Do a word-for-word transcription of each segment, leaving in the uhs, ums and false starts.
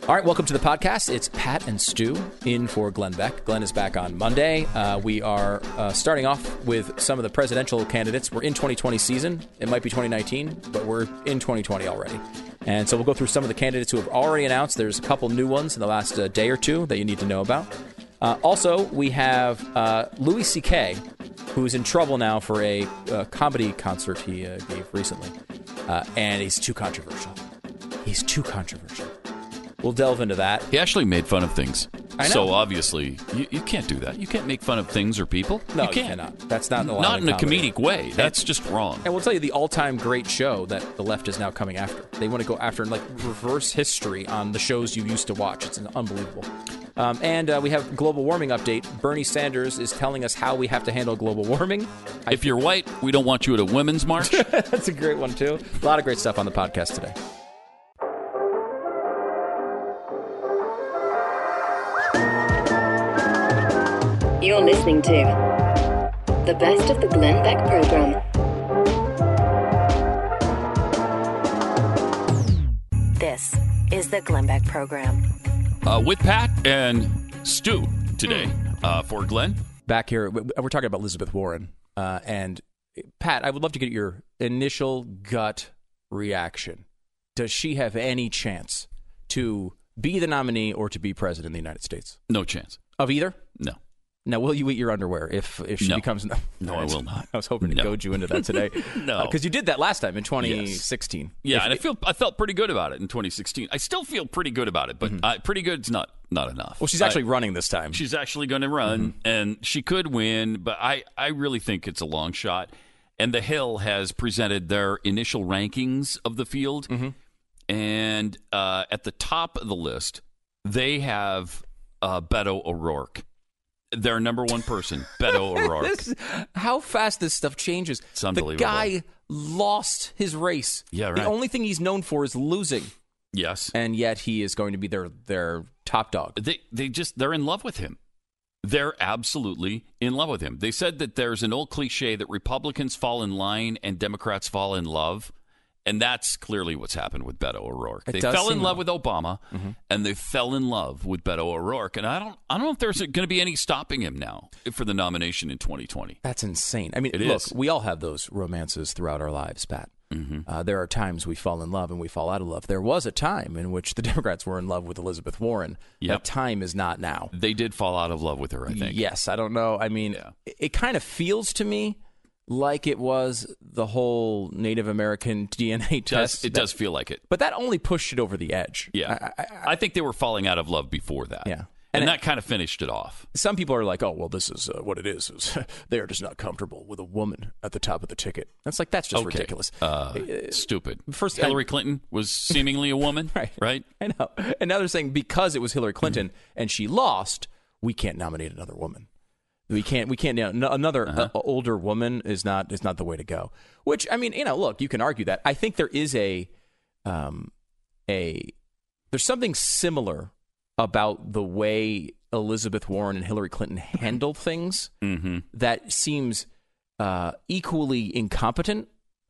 All right, welcome to the podcast. It's Pat and Stu in for Glenn Beck. Glenn is back on Monday. Uh, we are uh, starting off with some of the presidential candidates. We're in twenty twenty season. It might be twenty nineteen, but we're in twenty twenty already. And so we'll go through some of the candidates who have already announced. There's a couple new ones in the last uh, day or two that you need to know about. Uh, also, we have uh, Louis C K, who's in trouble now for a uh, comedy concert he uh, gave recently. Uh, and he's too controversial. He's too controversial. We'll delve into that. He actually made fun of things. I know. So obviously, you, you can't do that. You can't make fun of things or people. No, you, can't. you cannot. That's not allowed Not in, in a comedy. comedic way. That's just wrong. And we'll tell you the all-time great show that the left is now coming after. They want to go after and like reverse history on the shows you used to watch. It's unbelievable. Um, and uh, we have global warming update. Bernie Sanders is telling us how we have to handle global warming. If you're white, we don't want you at a women's march. That's a great one, too. A lot of great stuff on the podcast today. You're listening to the best of the Glenn Beck program. This is the Glenn Beck program. Uh, with Pat and Stu today uh, for Glenn. Back here, we're talking about Elizabeth Warren. Uh, and Pat, I would love to get your initial gut reaction. Does she have any chance to be the nominee or to be president of the United States? No chance. Of either? No. Now, will you eat your underwear if, if she No. becomes... No, No, I will not. I was hoping to No. goad you into that today. No. Because uh, you did that last time in twenty sixteen. Yeah, If- and I feel I felt pretty good about it in twenty sixteen. I still feel pretty good about it, but Mm-hmm. uh, pretty good's not not enough. Well, she's I- actually running this time. She's actually going to run, Mm-hmm. and she could win, but I, I really think it's a long shot. And The Hill has presented their initial rankings of the field, Mm-hmm. and uh, at the top of the list, they have uh, Beto O'Rourke. Their number one person, Beto O'Rourke. This, how fast this stuff changes. It's unbelievable. The guy lost his race. Yeah, right. The only thing he's known for is losing. Yes. And yet he is going to be their, their top dog. They they just they're in love with him. They're absolutely in love with him. They said that there's an old cliche that Republicans fall in line and Democrats fall in love. And that's clearly what's happened with Beto O'Rourke. It They does fell in seem love like- with Obama, Mm-hmm. and they fell in love with Beto O'Rourke. And I don't, I don't know if there's going to be any stopping him now for the nomination in twenty twenty. That's insane. I mean, It look, is. we all have those romances throughout our lives, Pat. Mm-hmm. Uh, there are times we fall in love and we fall out of love. There was a time in which the Democrats were in love with Elizabeth Warren. Yep. That time is not now. They did fall out of love with her, I think. Yes, I don't know. I mean, Yeah. it, it kind of feels to me like it was the whole Native American D N A It does, test. it that- does feel like it. But that only pushed it over the edge. Yeah. I, I, I think they were falling out of love before that. Yeah. And, And it- that kind of finished it off. Some people are like, oh, well, this is uh, what it is. is they are just not comfortable with a woman at the top of the ticket. That's like, that's just Okay. ridiculous. Uh, stupid. first- Hillary Clinton was seemingly a woman, Right. right? I know. And now they're saying because it was Hillary Clinton Mm-hmm. and she lost, we can't nominate another woman. We can't. We can't. No, another Uh-huh. uh, older woman is not is not the way to go. Which I mean, you know, look, you can argue that. I think there is a, um, a there's something similar about the way Elizabeth Warren and Hillary Clinton handle things Mm-hmm. that seems uh, equally incompetent.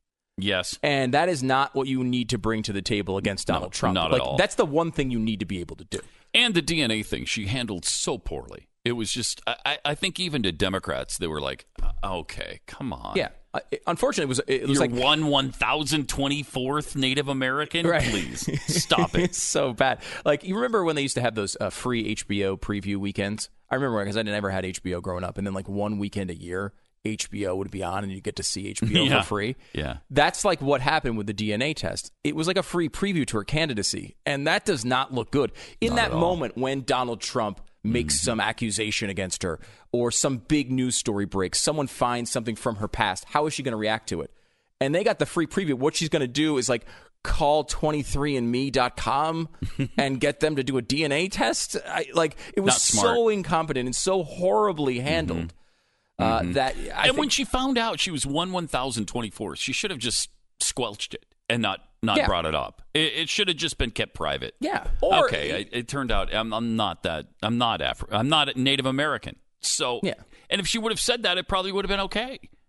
Yes. And that is not what you need to bring to the table against Donald No, Trump. not at like, all. That's the one thing you need to be able to do. And the D N A thing, she handled so poorly. It was just, I, I think even to Democrats, they were like, okay, come on. Yeah. Uh, it- unfortunately, it was it was You're like one one thousand twenty fourth Native American? Right. Please, stop it. It's so bad. Like, you remember when they used to have those uh, free H B O preview weekends? I remember because I never had H B O growing up, and then like one weekend a year, H B O would be on, and you get to see H B O Yeah. for free. Yeah. That's like what happened with the D N A test. It was like a free preview to her candidacy, and that does not look good. In Not that at all. moment when Donald Trump makes some accusation against her, or some big news story breaks, someone finds something from her past, how is she going to react to it? And they got the free preview. What she's going to do is like call twenty-three and me dot com and get them to do a D N A test. I, like it was Not smart. so incompetent and so horribly handled uh, that. I and think, when she found out she was one one thousand twenty fourth, she should have just squelched it and not not Yeah. brought it up. It, it should have just been kept private. yeah, or okay, I, it turned out I'm, I'm not that. I'm not Afro. I'm not Native American. So, Yeah. and if she would have said that, it probably would have been okay.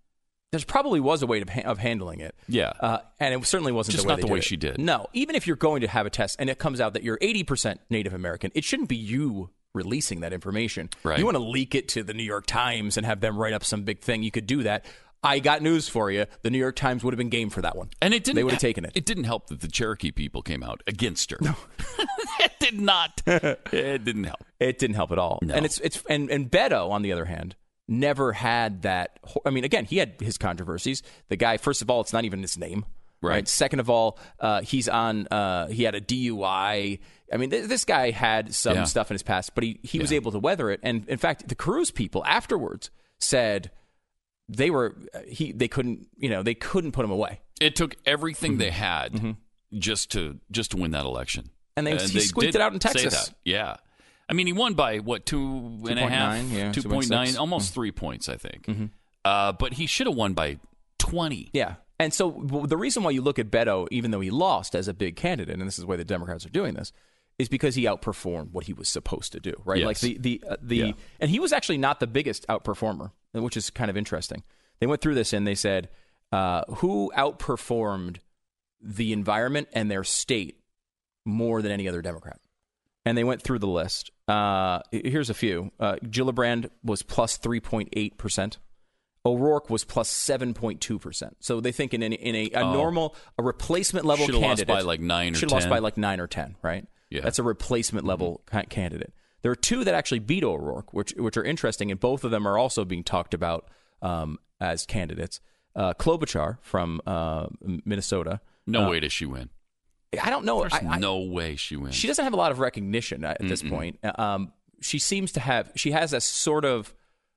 There's probably was a way of, of handling it. Yeah. Uh, and it certainly wasn't Just the way not they the did way it. she did. No. Even if you're going to have a test and it comes out that you're eighty percent Native American, it shouldn't be you releasing that information. Right. You want to leak it to the New York Times and have them write up some big thing. You could do that. I got news for you. The New York Times would have been game for that one. And it didn't. They would have taken it. It didn't help that the Cherokee people came out against her. No. It did not. It didn't help. It didn't help at all. No. And it's it's and, and Beto, on the other hand, never had that. I mean, again, he had his controversies. The guy, first of all, it's not even his name. Right. right? Second of all, uh, he's on. Uh, he had a D U I. I mean, th- this guy had some Yeah. stuff in his past, but he he was Yeah. able to weather it. And in fact, the Cruz people afterwards said they were he they couldn't you know they couldn't put him away. It took everything Mm-hmm. they had just to just to win that election. And they- he squeaked did it out in say Texas. that. Yeah. I mean, he won by, what, two and a half? two point nine, yeah, two point two point nine, six. almost three points, I think. Uh, but he should have won by twenty. Yeah. And so w- the reason why you look at Beto, even though he lost as a big candidate, and this is the way the Democrats are doing this, is because he outperformed what he was supposed to do, right? Yes. Like the the uh, the Yeah. and he was actually not the biggest outperformer, which is kind of interesting. They went through this and they said uh, who outperformed the environment and their state more than any other Democrat. And they went through the list. Uh, here's a few. Uh, Gillibrand was plus three point eight percent. O'Rourke was plus seven point two percent. So they think in, in, in a, a Oh. normal, a replacement level Should've candidate. lost by like nine or Should have lost ten. by like nine or ten, right? Yeah. That's a replacement level ca- candidate. There are two that actually beat O'Rourke, which which are interesting, and both of them are also being talked about um, as candidates. Uh, Klobuchar from uh, Minnesota. No Uh, way does she win. I don't know. There's I, I, no way she wins. she doesn't have a lot of recognition at this point. Um, she seems to have. She has a sort of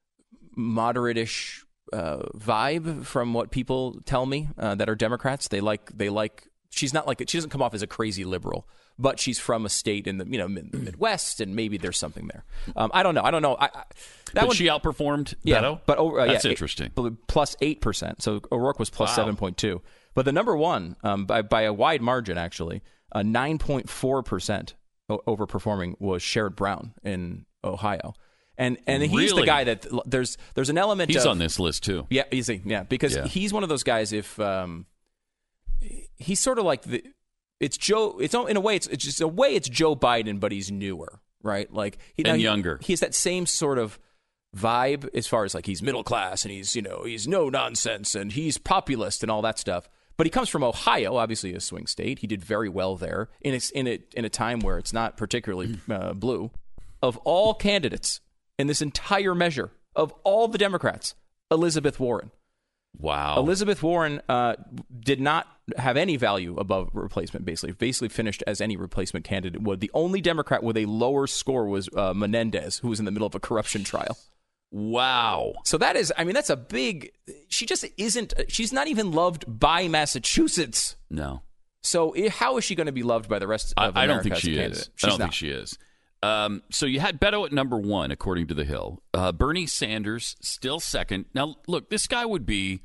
moderate-ish uh, vibe from what people tell me uh, that are Democrats. They like. They like. She's not like. She doesn't come off as a crazy liberal, but she's from a state in the you know mid- Midwest, and maybe there's something there. Um, I don't know. I don't know. I, I, that but one, she outperformed yeah, Beto? but over, uh, That's yeah, interesting. Eight, plus eight percent. So O'Rourke was plus Wow. seven point two. But the number one, um, by by a wide margin, actually, uh, nine point four percent overperforming was Sherrod Brown in Ohio, and and he's the Really? guy that there's there's an element. He's of, on this list, too. Yeah, easy. Yeah, because Yeah. he's one of those guys. If um, he's sort of like the, it's Joe. It's in a way, it's, it's just a way it's Joe Biden, but he's newer, right? Like he, And now he- younger. He has that same sort of vibe as far as like he's middle class and he's you know he's no nonsense and he's populist and all that stuff. But he comes from Ohio, obviously a swing state. He did very well there in a, in a, in a time where it's not particularly uh, blue. Of all candidates in this entire measure, of all the Democrats, Elizabeth Warren. Wow. Elizabeth Warren uh, did not have any value above replacement, basically. Basically finished as any replacement candidate would. The only Democrat with a lower score was uh, Menendez, who was in the middle of a corruption trial. Wow. So that is, I mean, that's a big, she just isn't, she's not even loved by Massachusetts. No. So i- how is she going to be loved by the rest I, of I America? don't think as a she candidate? is. She's I don't not. think she is. Um, so you had Beto at number one, according to The Hill. Uh, Bernie Sanders still second. Now, look, this guy would be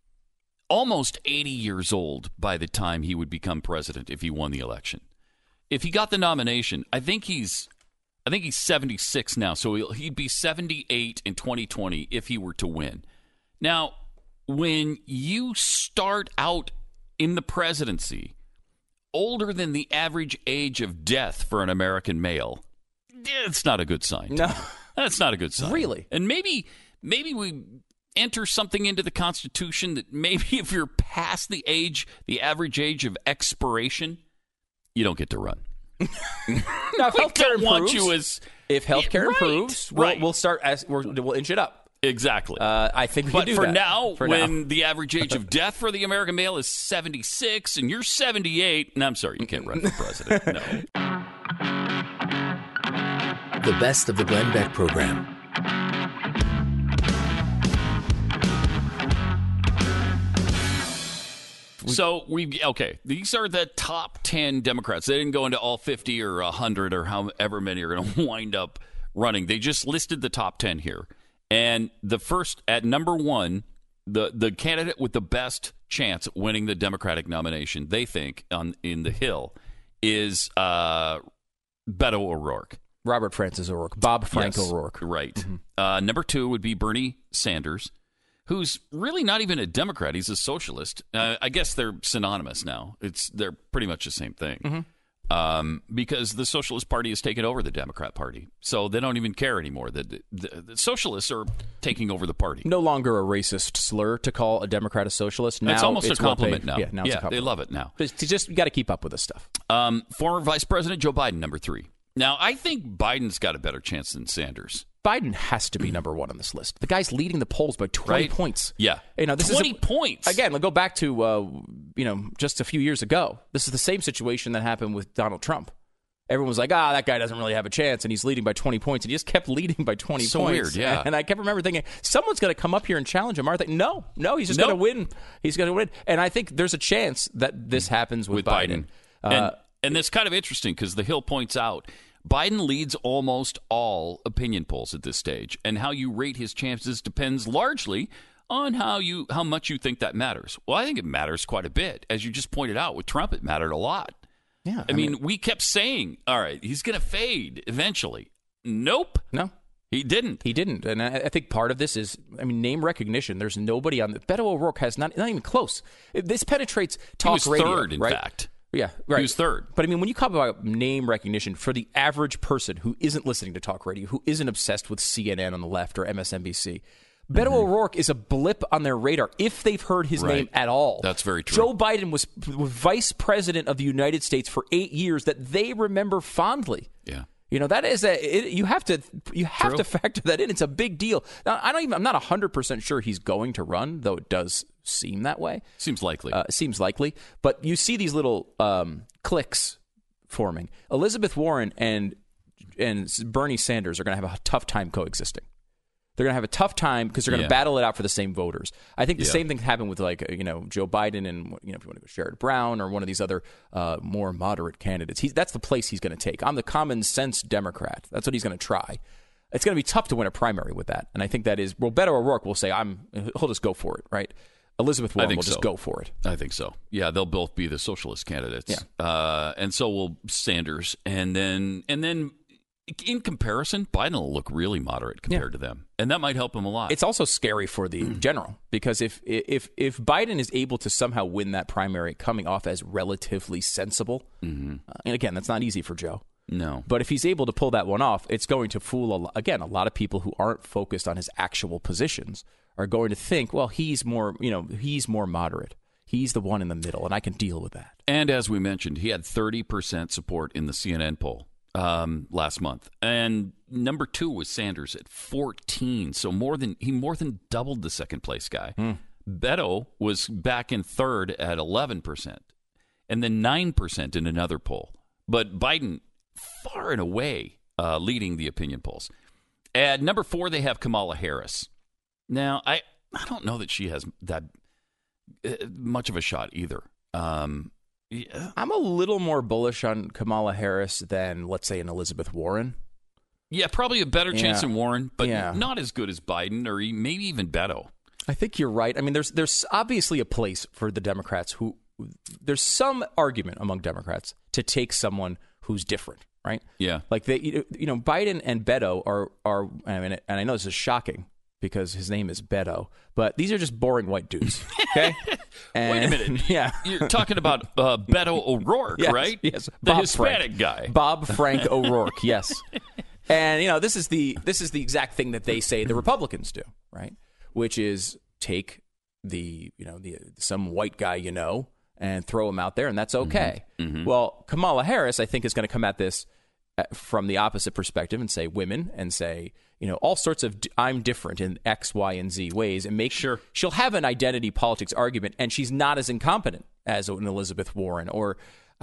almost eighty years old by the time he would become president if he won the election. If he got the nomination, I think he's, I think he's seventy-six now, so he'll, he'd be seventy-eight in twenty twenty if he were to win. Now, when you start out in the presidency older than the average age of death for an American male, it's not a good sign. No. That's not a good sign. Really? And maybe maybe we enter something into the Constitution that maybe if you're past the age, the average age of expiration, you don't get to run. Now, if We healthcare don't want improves, you as if healthcare Yeah, right, improves, we'll, right. we'll start as we'll, we'll inch it up. exactly. Uh, I think we but can do for that. now, For when now. the average age of death for the American male is seventy-six and you're seventy-eight, and I'm sorry, you can't run for president. No. The best of the Glenn Beck program. So we okay. These are the top ten Democrats. They didn't go into all fifty or a hundred or however many are going to wind up running. They just listed the top ten here, and the first at number one, the the candidate with the best chance at winning the Democratic nomination, they think on in the Hill, is uh, Beto O'Rourke. Robert Francis O'Rourke, Bob Frank Yes, O'Rourke. Right. Uh, number two would be Bernie Sanders, who's really not even a Democrat. He's a socialist. Uh, I guess they're synonymous now. It's they're pretty much the same thing. Mm-hmm. Um, because the Socialist Party has taken over the Democrat Party. So they don't even care anymore. The, the, the socialists are taking over the party. No longer a racist slur to call a Democrat a socialist. Now it's almost it's a compliment they, now. Yeah, now it's yeah a compliment. they love it now. But just you got to keep up with this stuff. Um, former Vice President Joe Biden, number three. Now, I think Biden's got a better chance than Sanders. Biden has to be number one on this list. The guy's leading the polls by twenty Right? points. Yeah. You know, this twenty is a, points. Again, let's go back to, uh, you know, just a few years ago. This is the same situation that happened with Donald Trump. Everyone was like, ah, that guy doesn't really have a chance, and he's leading by twenty points, and he just kept leading by twenty So points. weird, yeah. And I kept remember thinking, someone's going to come up here and challenge him. Aren't they? No, no, he's just Nope. going to win. He's going to win. And I think there's a chance that this happens with, with Biden. Biden. and, Uh, and that's kind of interesting because the Hill points out Biden leads almost all opinion polls at this stage, and how you rate his chances depends largely on how you how much you think that matters. Well, I think it matters quite a bit. As you just pointed out, with Trump, it mattered a lot. yeah, I, mean, we kept saying, all right, he's going to fade eventually. Nope. no. He didn't. He didn't, and I, I think part of this is, I mean, name recognition. There's nobody on the Beto O'Rourke has not not even close. This penetrates talk he was radio, third, in right? fact. Yeah, right. He was third. But I mean, when you talk about name recognition for the average person who isn't listening to talk radio, who isn't obsessed with C N N on the left or M S N B C, Beto mm-hmm. O'Rourke is a blip on their radar if they've heard his Right. name at all. That's very true. Joe Biden was, was vice president of the United States for eight years that they remember fondly. Yeah. You know, that is a it, you have to you have True. to factor that in. It's a big deal. Now, I don't even I'm not one hundred percent sure he's going to run, though it does seem that way. Seems likely. Uh, seems likely. But you see these little um, cliques forming. Elizabeth Warren and and Bernie Sanders are going to have a tough time coexisting. They're going to have a tough time because they're going to Yeah. battle it out for the same voters. I think the Yeah. same thing happened with like you know Joe Biden and you know if you want to go Sherrod Brown or one of these other uh, more moderate candidates. He's, that's the place he's going to take. I'm the common sense Democrat. That's what he's going to try. It's going to be tough to win a primary with that, and I think that is well. Beto O'Rourke will say I'm. He'll just go for it, right? Elizabeth Warren think will just so. go for it. I think so. Yeah, they'll both be the socialist candidates. Yeah. Uh, and so will Sanders. And then and then in comparison, Biden will look really moderate compared to them. And that might help him a lot. It's also scary for the general because if if if Biden is able to somehow win that primary coming off as relatively sensible, mm-hmm. uh, and again, that's not easy for Joe. no. But if he's able to pull that one off, it's going to fool, a, lo- again, a lot of people who aren't focused on his actual positions are going to think, well, he's more, you know, he's more moderate. He's the one in the middle, and I can deal with that. And as we mentioned, he had thirty percent support in the C N N poll um, last month. And number two was Sanders at fourteen. So more than he more than doubled the second place guy. Hmm. Beto was back in third at eleven percent. And then nine percent in another poll. But Biden far and away uh, leading the opinion polls. At number four, they have Kamala Harris. Now, I, I don't know that she has that uh, much of a shot either. Um, yeah. I'm a little more bullish on Kamala Harris than, let's say, an Elizabeth Warren. yeah, probably a better chance Yeah. than Warren, but Yeah. not as good as Biden or e- maybe even Beto. I think you're right. I mean, there's there's obviously a place for the Democrats who there's some argument among Democrats to take someone who's different, right? Yeah. Like they, you know, Biden and Beto are are. I mean, and I know this is shocking because his name is Beto, but these are just boring white dudes. Okay. And, Wait a minute. Yeah. You're talking about uh, Beto O'Rourke, Yes, right? Yes. The Bob Hispanic Frank. guy. Bob Frank O'Rourke. Yes. And you know, this is the this is the exact thing that they say the Republicans do, right? Which is take the you know the some white guy you know and throw him out there, and that's okay. Mm-hmm. Mm-hmm. Well, Kamala Harris, I think, is going to come at this uh, from the opposite perspective and say women and say you know all sorts of d- I'm different in X, Y, and Z ways, and make Sure. she'll have an identity politics argument, and she's not as incompetent as an Elizabeth Warren or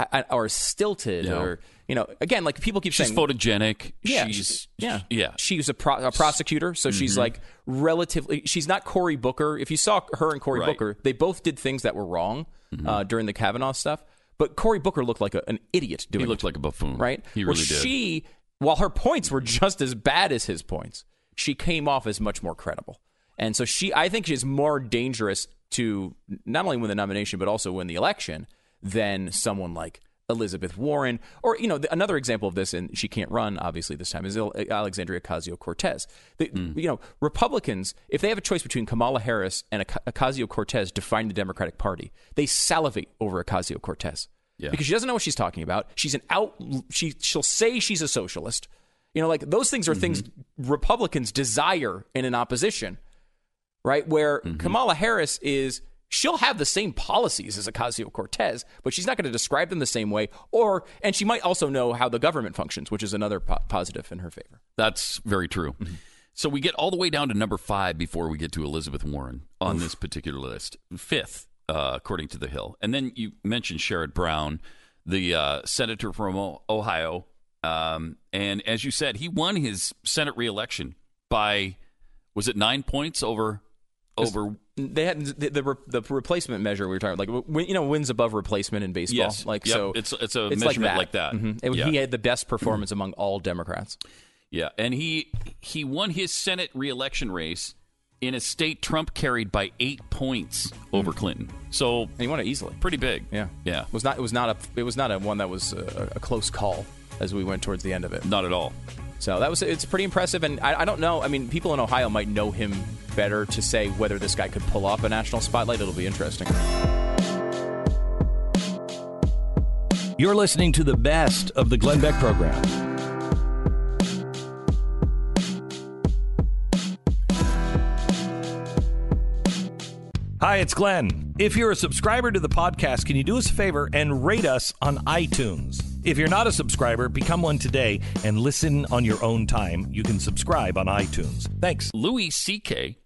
or stilted No. or you know again like people keep She's saying photogenic. yeah, She's, she's, yeah, yeah. She's a, pro- a prosecutor, so she's Mm-hmm. like relatively. She's not Cory Booker. If you saw her and Cory Right. Booker, they both did things that were wrong Mm-hmm. uh, during the Kavanaugh stuff. But Cory Booker looked like a, an idiot doing He looked it, like a buffoon. right? He Well, really did. She, while her points were just as bad as his points, she came off as much more credible. And so she, I think, she's more dangerous to not only win the nomination but also win the election than someone like Elizabeth Warren, or, you know, the, another example of this, and she can't run, obviously, this time, is Alexandria Ocasio-Cortez. The, mm. You know, Republicans, if they have a choice between Kamala Harris and Ocasio-Cortez defining the Democratic Party, they salivate over Ocasio-Cortez. Yeah. Because she doesn't know what she's talking about. She's an out, she, she'll say she's a socialist. You know, like, those things are mm-hmm. things Republicans desire in an opposition, right? Where mm-hmm. Kamala Harris is... She'll have the same policies as Ocasio-Cortez, but she's not going to describe them the same way. Or, and she might also know how the government functions, which is another po- positive in her favor. That's very true. Mm-hmm. So we get all the way down to number five before we get to Elizabeth Warren on Oof. this particular list. Fifth, uh, according to The Hill. And then you mentioned Sherrod Brown, the uh, senator from Ohio. Um, and as you said, he won his Senate reelection by, was it nine points over... over They had the, the the replacement measure we were talking about, like, you know, wins above replacement in baseball. Yes, like yep. so, it's it's a it's measurement like that. Like that. Mm-hmm. It, yeah. He had the best performance among all Democrats. Yeah, and he he won his Senate reelection race in a state Trump carried by eight points over Clinton. So and he won it easily, pretty big. Yeah, yeah. It was not it was not a it was not a one that was a, a close call as we went towards the end of it. Not at all. So that was it's pretty impressive, and I, I don't know. I mean, people in Ohio might know him better to say whether this guy could pull off a national spotlight. It'll be interesting. You're listening to the best of the Glenn Beck program. Hi, it's Glenn. If you're a subscriber to the podcast, can you do us a favor and rate us on iTunes? If you're not a subscriber, become one today and listen on your own time. You can subscribe on iTunes. Thanks. Louis C K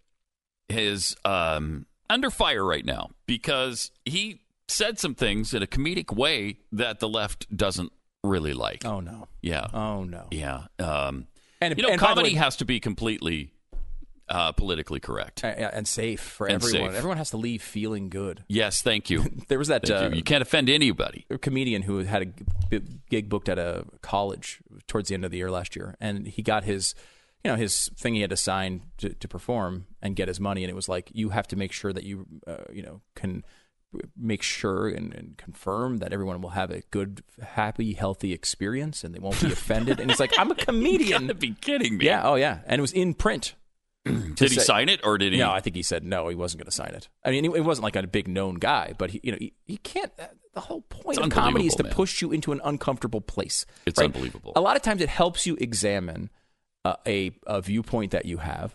is um, under fire right now because he said some things in a comedic way that the left doesn't really like. Oh, no. Yeah. Oh, no. Yeah. Um, and, you know, and comedy way, has to be completely... Uh, politically correct. And, and safe for and everyone. Safe. Everyone has to leave feeling good. Yes, thank you. There was that... Uh, you. you can't offend anybody. A comedian who had a gig booked at a college towards the end of the year last year, and he got his, you know, his thing he had to sign to, to perform and get his money, and it was like, you have to make sure that you, uh, you know, can make sure and, and confirm that everyone will have a good, happy, healthy experience, and they won't be offended. And it's like, I'm a comedian. You gotta be kidding me. Yeah, oh yeah. And it was in print. Did he say, sign it, or did he? No, I think he said no. He wasn't going to sign it. I mean, it wasn't like a big known guy, but he, you know, he, he can't. The whole point it's of comedy is to man. push you into an uncomfortable place. It's right? unbelievable. A lot of times, it helps you examine uh, a a viewpoint that you have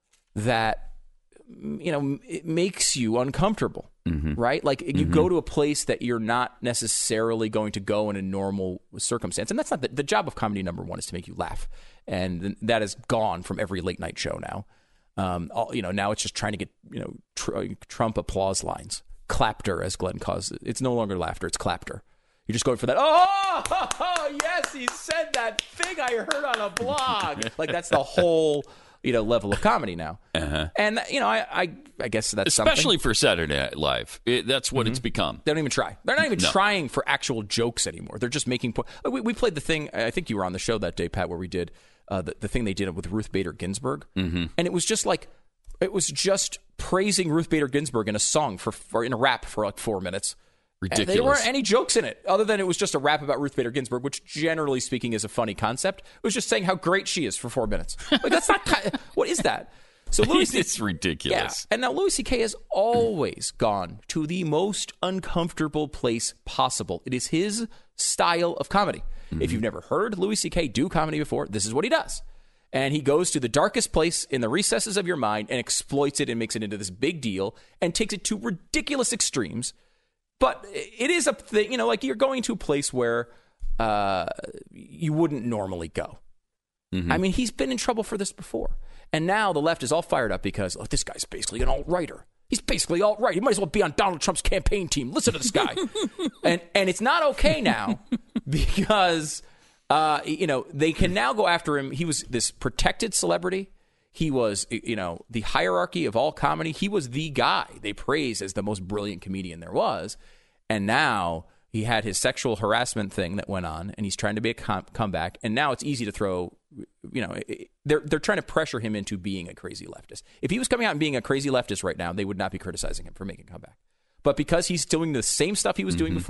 that, you know, it makes you uncomfortable, mm-hmm. right? Like you mm-hmm. go to a place that you're not necessarily going to go in a normal circumstance, and that's not the, the job of comedy. Number one is to make you laugh, and that is gone from every late night show now. Um, all, you know, now it's just trying to get, you know, tr- Trump applause lines, clapter, as Glenn calls it. It's no longer laughter; it's clapter. You're just going for that. Oh, oh, oh yes, he said that thing I heard on a blog. Like that's the whole, you know, level of comedy now. Uh-huh. And you know, I, I, I guess that's especially something. for Saturday Night Live. It, that's what mm-hmm. it's become. They don't even try. They're not even no. trying for actual jokes anymore. They're just making. Po- we, we played the thing. I think you were on the show that day, Pat, where we did. Uh, the, the thing they did with Ruth Bader Ginsburg. Mm-hmm. And it was just like, it was just praising Ruth Bader Ginsburg in a song for, for in a rap for like four minutes. Ridiculous. And there weren't any jokes in it other than it was just a rap about Ruth Bader Ginsburg, which generally speaking is a funny concept. It was just saying how great she is for four minutes. Like that's not, what is that? So Louis it's ridiculous. Yeah. And now Louis C K has always gone to the most uncomfortable place possible. It is his style of comedy. Mm-hmm. If you've never heard Louis C K do comedy before, this is what he does. And he goes to the darkest place in the recesses of your mind and exploits it and makes it into this big deal and takes it to ridiculous extremes. But it is a thing, you know, like you're going to a place where uh, you wouldn't normally go. Mm-hmm. I mean, he's been in trouble for this before. And now the left is all fired up because, oh, this guy's basically an alt-righter. He's basically alt-right. He might as well be on Donald Trump's campaign team. Listen to this guy. and and it's not okay now because, uh, you know, they can now go after him. He was this protected celebrity. He was, you know, the hierarchy of all comedy. He was the guy they praised as the most brilliant comedian there was. And now he had his sexual harassment thing that went on, and he's trying to make a com- comeback. And now it's easy to throw, you know, they're they're trying to pressure him into being a crazy leftist. If he was coming out and being a crazy leftist right now, they would not be criticizing him for making a comeback. But because he's doing the same stuff he was mm-hmm. doing before,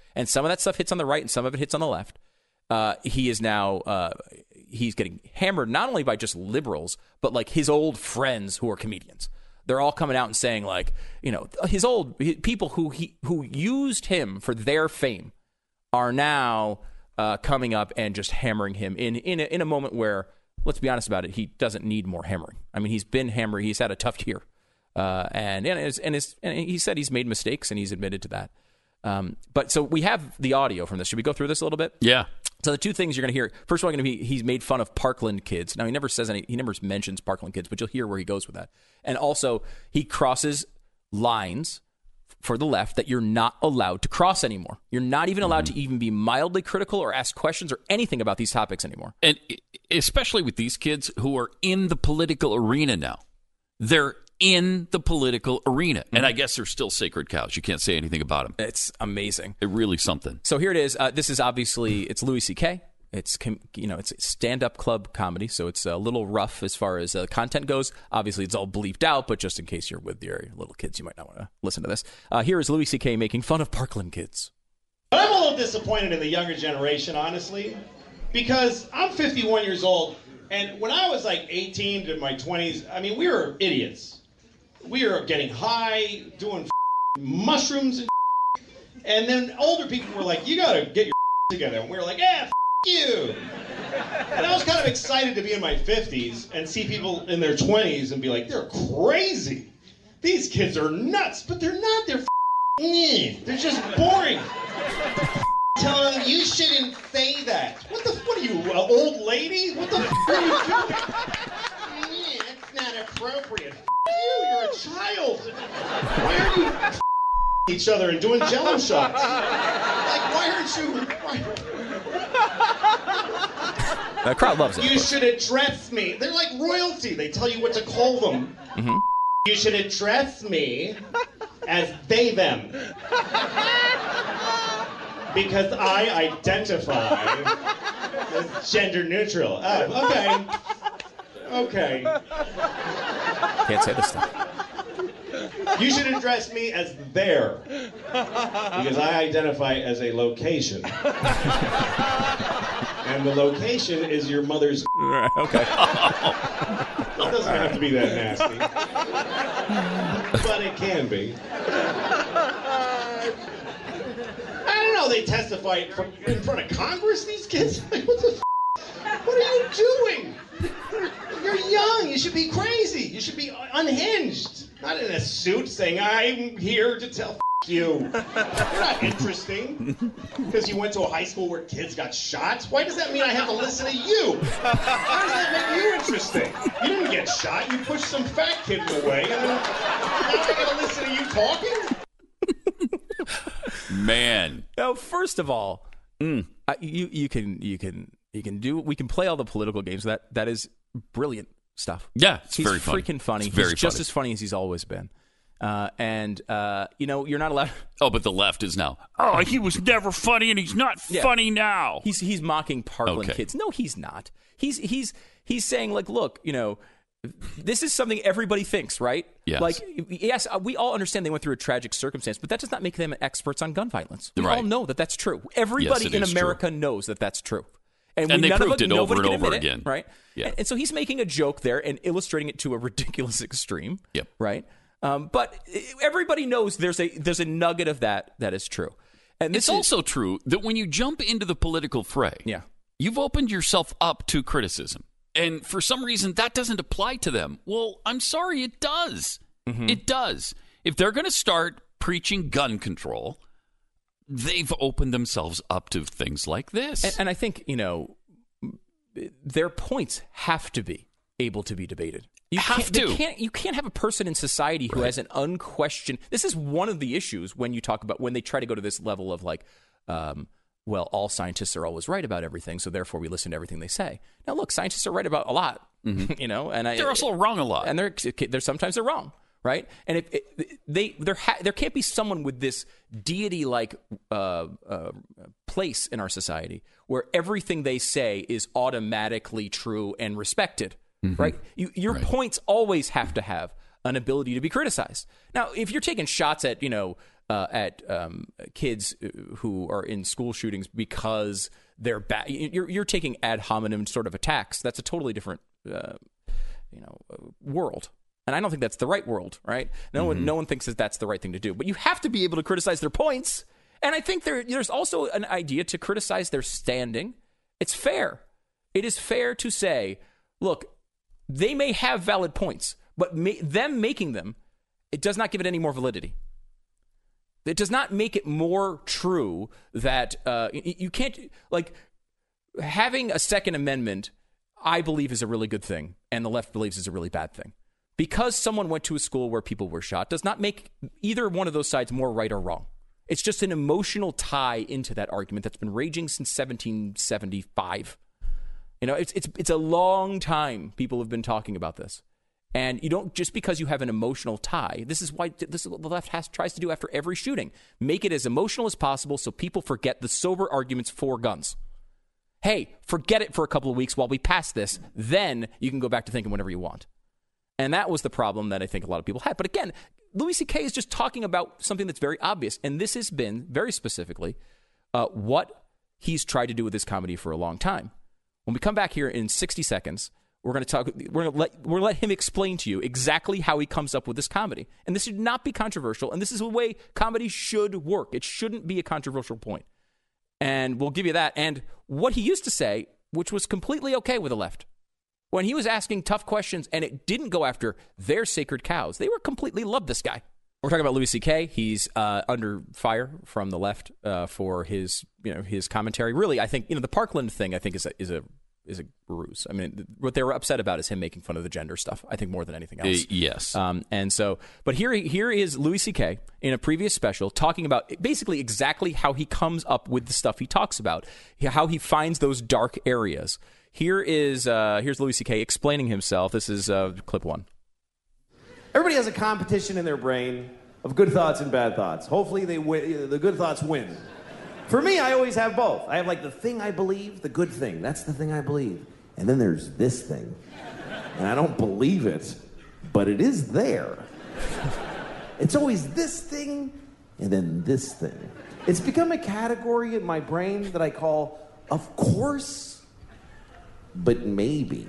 And some of that stuff hits on the right and some of it hits on the left. Uh, he is now uh, he's getting hammered not only by just liberals, but like his old friends who are comedians. They're all coming out and saying, like, you know, his old people who he who used him for their fame are now uh, coming up and just hammering him in in a, in a moment where, let's be honest about it, he doesn't need more hammering. I mean, he's been hammered. He's had a tough year. Uh, and and, his, and, his, and he said he's made mistakes, and he's admitted to that. Um, but so we have the audio from this. Should we go through this a little bit? Yeah. So the two things you're going to hear, first of all, going to be he's made fun of Parkland kids. Now, he never says any, he never mentions Parkland kids, but you'll hear where he goes with that. And also, he crosses lines for the left that you're not allowed to cross anymore. You're not even allowed mm-hmm. to even be mildly critical or ask questions or anything about these topics anymore. And especially with these kids who are in the political arena now. They're in the political arena. And I guess they're still sacred cows. You can't say anything about them. It's amazing. It really something. So here it is. Uh, this is obviously, it's Louis C K. It's, you know, it's stand-up club comedy, so it's a little rough as far as uh, content goes. Obviously, it's all bleeped out, but just in case you're with your little kids, you might not want to listen to this. Uh, here is Louis C K making fun of Parkland kids. I'm a little disappointed in the younger generation, honestly, because I'm fifty-one years old, and when I was like eighteen to my twenties, I mean, we were idiots. We were getting high, doing f- mushrooms and f- and then older people were like, you gotta get your f- together. And we were like, yeah, f- you. And I was kind of excited to be in my fifties and see people in their twenties and be like, they're crazy. These kids are nuts, but they're not. They're f- they're just boring. Telling them, you shouldn't say that. What the, what are you, an old lady? What the f- are you doing? Yeah, that's not appropriate. You, you're a child. Why are you f- each other and doing jello shots? Like, why aren't you... Why... The crowd loves it. You should address me. They're like royalty. They tell you what to call them. Mm-hmm. You should address me as they, them. Because I identify as gender neutral. Oh, okay. Okay. Can't say this stuff. You should address me as there. Because I identify as a location. And the location is your mother's... Okay. It doesn't have to be that nasty. But it can be. I don't know, they testify from, in front of Congress, these kids? Like, what the f***? What are you doing? You're young, you should be crazy. You should be unhinged. Not in a suit saying, I'm here to tell f*** you. You're not interesting. Because you went to a high school where kids got shot? Why does that mean I have to listen to you? How does that make you interesting? You didn't get shot, you pushed some fat kid in the way, and then now I gotta listen to you talking? Man. Now, first of all, mm. uh, you you can you can you can do we can play all the political games. That that is brilliant stuff. Yeah, it's he's very funny. freaking funny. It's very he's just funny. as funny as he's always been. Uh, and uh, you know, you're not allowed. Oh, but the left is now. Oh, he was never funny, and he's not yeah. funny now. He's he's mocking Parkland okay. kids. No, he's not. He's he's he's saying, like, look, you know, this is something everybody thinks, right? Yes. Like, yes, we all understand they went through a tragic circumstance, but that does not make them experts on gun violence. We right. all know that that's true. Everybody yes, in America true. knows that that's true. And, and we, they none proved of it over nobody and can over admit again. It, right? Yeah. And, and so he's making a joke there and illustrating it to a ridiculous extreme. Yep. Right? Um, but everybody knows there's a there's a nugget of that that is true. And this it's is, also true that when you jump into the political fray, yeah. you've opened yourself up to criticism. And for some reason, that doesn't apply to them. Well, I'm sorry, it does. Mm-hmm. It does. If they're going to start preaching gun control, they've opened themselves up to things like this. And, and I think, you know, their points have to be able to be debated. You have can't, to. They can't, you can't have a person in society who right. has an unquestioned... This is one of the issues when you talk about... When they try to go to this level of like... Um, well, all scientists are always right about everything, so therefore we listen to everything they say. Now, look, scientists are right about a lot, mm-hmm. you know, and I, they're also wrong a lot, and they're they're sometimes they're wrong, right? And if it, they there ha, there can't be someone with this deity-like uh, uh, place in our society where everything they say is automatically true and respected, mm-hmm. right? You, your right. points always have to have an ability to be criticized. Now, if you're taking shots at, you know. uh, at um, kids who are in school shootings because they're bad. You're, you're taking ad hominem sort of attacks. That's a totally different, uh, you know, world. And I don't think that's the right world, right? No mm-hmm. one, no one thinks that that's the right thing to do. But you have to be able to criticize their points. And I think there, there's also an idea to criticize their standing. It's fair. It is fair to say, look, they may have valid points, but ma- them making them, it does not give it any more validity. It does not make it more true that uh, you can't, like, having a Second Amendment, I believe is a really good thing, and the left believes is a really bad thing. Because someone went to a school where people were shot does not make either one of those sides more right or wrong. It's just an emotional tie into that argument that's been raging since seventeen seventy-five. You know, it's it's it's a long time people have been talking about this. And you don't, just because you have an emotional tie, this is why this is what the left has, tries to do after every shooting. Make it as emotional as possible so people forget the sober arguments for guns. Hey, forget it for a couple of weeks while we pass this. Then you can go back to thinking whatever you want. And that was the problem that I think a lot of people had. But again, Louis C K is just talking about something that's very obvious. And this has been, very specifically, uh, what he's tried to do with this comedy for a long time. When we come back here in sixty seconds, we're going to talk. We're going to let we're going to let him explain to you exactly how he comes up with this comedy. And this should not be controversial. And this is the way comedy should work. It shouldn't be a controversial point. And we'll give you that. And what he used to say, which was completely okay with the left. When he was asking tough questions and it didn't go after their sacred cows, they were completely loved this guy. We're talking about Louis C K. He's uh, under fire from the left uh, for his, you know, his commentary. Really, I think, you know, the Parkland thing, I think, is a is a is a ruse. I mean, what they were upset about is him making fun of the gender stuff. I think more than anything else. Uh, yes. Um, and so, but here here is Louis C K in a previous special talking about basically exactly how he comes up with the stuff he talks about, how he finds those dark areas. Here is uh, here's Louis C K explaining himself. This is uh, clip one. Everybody has a competition in their brain of good thoughts and bad thoughts. Hopefully, they win, the good thoughts win. For me, I always have both. I have like the thing I believe, the good thing. That's the thing I believe. And then there's this thing. And I don't believe it, but it is there. It's always this thing and then this thing. It's become a category in my brain that I call, of course, but maybe.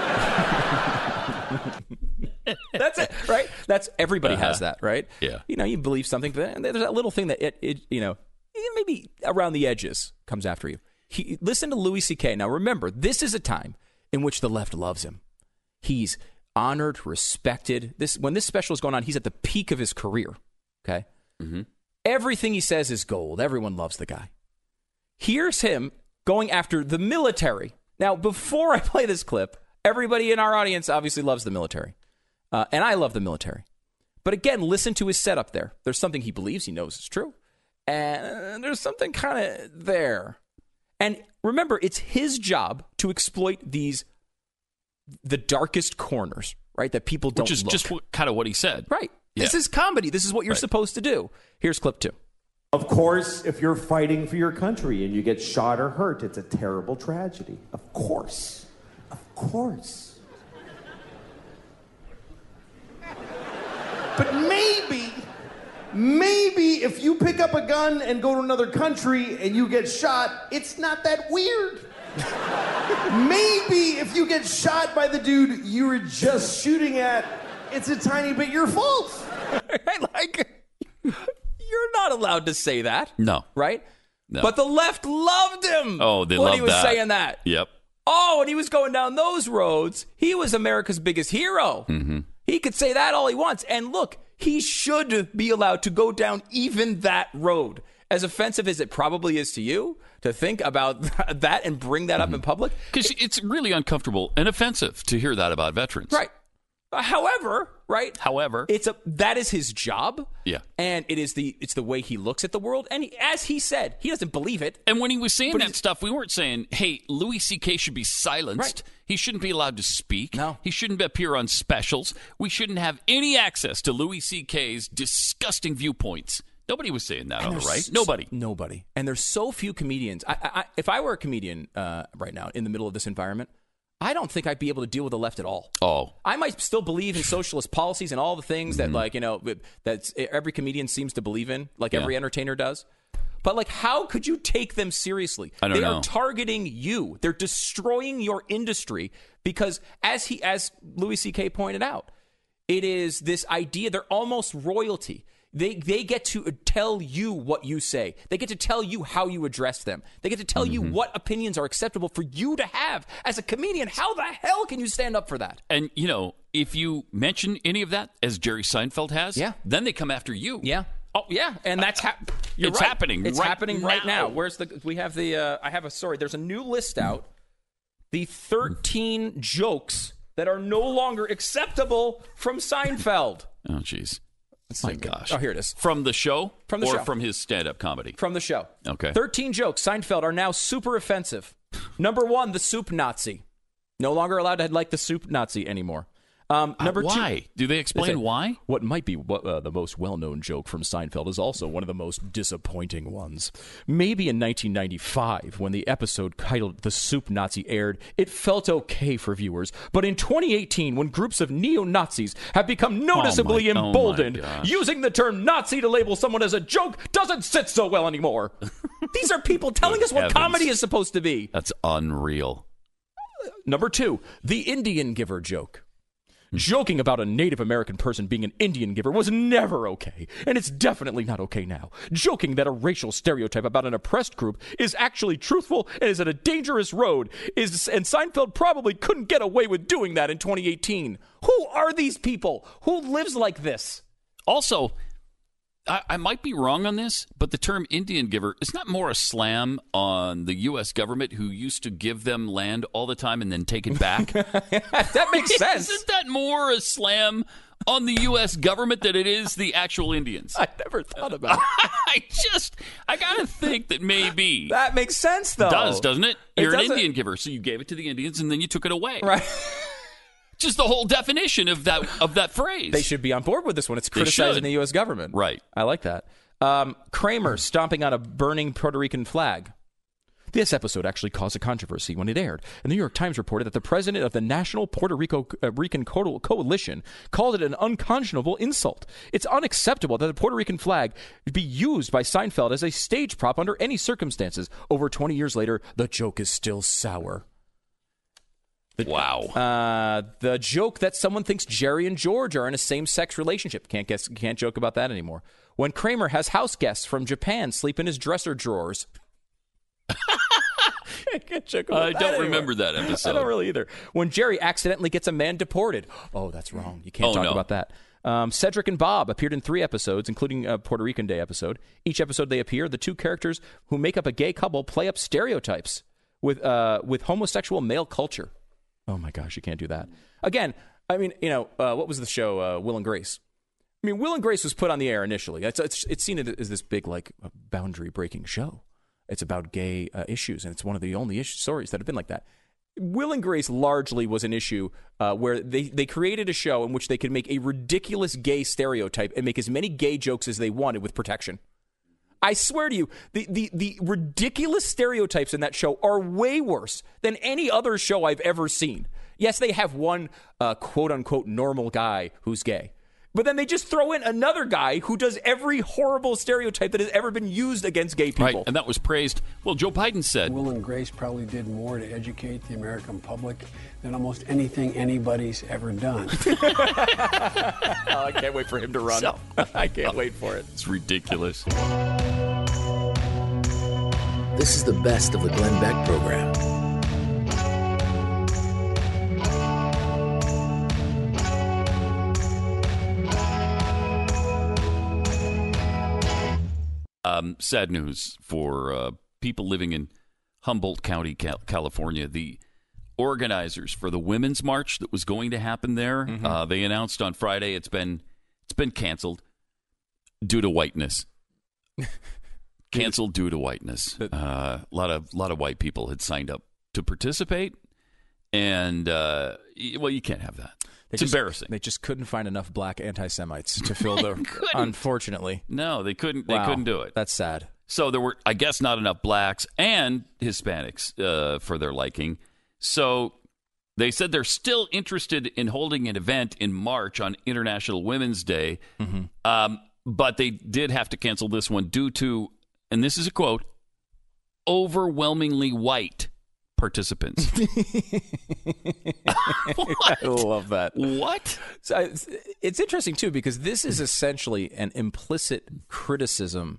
That's it, right? That's everybody uh-huh. has that, right? Yeah. You know, you believe something, but there's that little thing that it, it you know, maybe around the edges comes after you. He, listen to Louis C K. Now, remember, this is a time in which the left loves him. He's honored, respected. This when this special is going on, he's at the peak of his career. Okay, mm-hmm. Everything he says is gold. Everyone loves the guy. Here's him going after the military. Now, before I play this clip, everybody in our audience obviously loves the military. Uh, and I love the military. But again, listen to his setup there. There's something he believes, he knows is true. And there's something kind of there. And remember, it's his job to exploit these, the darkest corners, right? That people don't Which is look. just what, kind of what he said. Right. Yeah. This is comedy. This is what you're right. supposed to do. Here's clip two. Of course, if you're fighting for your country and you get shot or hurt, it's a terrible tragedy. Of course. Of course. But maybe, maybe if you pick up a gun and go to another country and you get shot, it's not that weird. Maybe if you get shot by the dude you were just shooting at, it's a tiny bit your fault. Like, you're not allowed to say that. No. Right? No. But the left loved him. Oh, they when loved he was that. saying that. Yep. Oh, and he was going down those roads. He was America's biggest hero. Mm-hmm. He could say that all he wants. And look, he should be allowed to go down even that road. As offensive as it probably is to you to think about that and bring that mm-hmm. up in public. Because it's really uncomfortable and offensive to hear that about veterans. Right. However, right? However, it's a that is his job. Yeah. And it is the it's the way he looks at the world. And he, as he said, he doesn't believe it. And when he was saying But that he's- stuff, we weren't saying, hey, Louis C K should be silenced. Right. He shouldn't be allowed to speak. No. He shouldn't appear on specials. We shouldn't have any access to Louis C K's disgusting viewpoints. Nobody was saying that on the there's right. s- Nobody. Nobody. And there's so few comedians. I, I, if I were a comedian uh, right now in the middle of this environment, I don't think I'd be able to deal with the left at all. Oh. I might still believe in socialist policies and all the things mm-hmm. that, like, you know, that every comedian seems to believe in, like yeah. every entertainer does. But, like, how could you take them seriously? I don't they know. are targeting you. They're destroying your industry because, as he, as Louis C K pointed out, it is this idea, they're almost royalty. They they get to tell you what you say. They get to tell you how you address them. They get to tell mm-hmm. you what opinions are acceptable for you to have as a comedian. How the hell can you stand up for that? And, you know, if you mention any of that, as Jerry Seinfeld has, yeah. then they come after you. Yeah. Oh, yeah. And that's ha- you're it's right. happening. It's right happening now. right now. Where's the? We have the. Uh, I have a sorry. There's a new list out. The thirteen jokes that are no longer acceptable from Seinfeld. Oh, jeez. My gosh. Oh, here it is. From the show? From the or show. from his stand-up comedy? From the show. Okay. thirteen jokes, Seinfeld, are now super offensive. Number one, the soup Nazi. No longer allowed to like the soup Nazi anymore. Um, number uh, why? two. Do they explain they say, why? What might be uh, the most well-known joke from Seinfeld is also one of the most disappointing ones. Maybe in nineteen ninety-five, when the episode titled The Soup Nazi aired, it felt okay for viewers. But in twenty eighteen, when groups of neo-Nazis have become noticeably oh my, emboldened, oh using the term Nazi to label someone as a joke doesn't sit so well anymore. These are people telling us what heavens. comedy is supposed to be. That's unreal. Number two, the Indian giver joke. Joking about a Native American person being an Indian giver was never okay, and it's definitely not okay now. Joking that a racial stereotype about an oppressed group is actually truthful and is at a dangerous road, is, and Seinfeld probably couldn't get away with doing that in twenty eighteen. Who are these people? Who lives like this? Also, I, I might be wrong on this, but the term Indian giver is not more a slam on the U S government who used to give them land all the time and then take it back? That makes sense. Isn't that more a slam on the U S government than it is the actual Indians? I never thought about it. I just, I got to think that maybe. That makes sense, though. It does, doesn't it? It You're doesn't. an Indian giver, so you gave it to the Indians and then you took it away. Right. Just the whole definition of that of that phrase. They should be on board with this one. It's criticizing the U S government. Right. I like that. Um, Kramer stomping on a burning Puerto Rican flag. This episode actually caused a controversy when it aired. The New York Times reported that the president of the National Puerto Rico uh, Rican Co- Coalition called it an unconscionable insult. It's unacceptable that the Puerto Rican flag be used by Seinfeld as a stage prop under any circumstances. Over twenty years later, the joke is still sour. The, wow. Uh, the joke that someone thinks Jerry and George are in a same-sex relationship. Can't guess, can't joke about that anymore. When Kramer has house guests from Japan sleep in his dresser drawers. I can't joke about I that don't anymore. remember that episode. I don't really either. When Jerry accidentally gets a man deported. Oh, that's wrong. You can't oh, talk no. about that. Um, Cedric and Bob appeared in three episodes, including a Puerto Rican Day episode. Each episode they appear, the two characters who make up a gay couple play up stereotypes with uh, with homosexual male culture. Oh, my gosh, you can't do that. Again, I mean, you know, uh, what was the show, uh, Will and Grace? I mean, Will and Grace was put on the air initially. It's, it's, it's seen as this big, like, boundary-breaking show. It's about gay uh, issues, and it's one of the only issue, stories that have been like that. Will and Grace largely was an issue uh, where they, they created a show in which they could make a ridiculous gay stereotype and make as many gay jokes as they wanted with protection. I swear to you, the, the, the ridiculous stereotypes in that show are way worse than any other show I've ever seen. Yes, they have one uh, quote-unquote normal guy who's gay. But then they just throw in another guy who does every horrible stereotype that has ever been used against gay people. Right, and that was praised. Well, Joe Biden said... Will and Grace probably did more to educate the American public than almost anything anybody's ever done. Oh, I can't wait for him to run. So, I can't wait for it. It's ridiculous. This is the best of the Glenn Beck program. Um, sad news for uh, people living in Humboldt County, Cal- California. The organizers for the Women's March that was going to happen there, mm-hmm. uh, they announced on Friday it's been it's been canceled due to whiteness. Canceled due to whiteness. Uh, a lot of lot of white people had signed up to participate, and uh, well, you can't have that. They it's just, embarrassing. They just couldn't find enough black anti-Semites to fill the. Unfortunately, no, they couldn't. They wow. couldn't do it. That's sad. So there were, I guess, not enough blacks and Hispanics uh, for their liking. So They said they're still interested in holding an event in March on International Women's Day, mm-hmm. um, but they did have to cancel this one due to, and this is a quote, overwhelmingly white participants. I love that. What? So I, it's interesting, too, because this is essentially an implicit criticism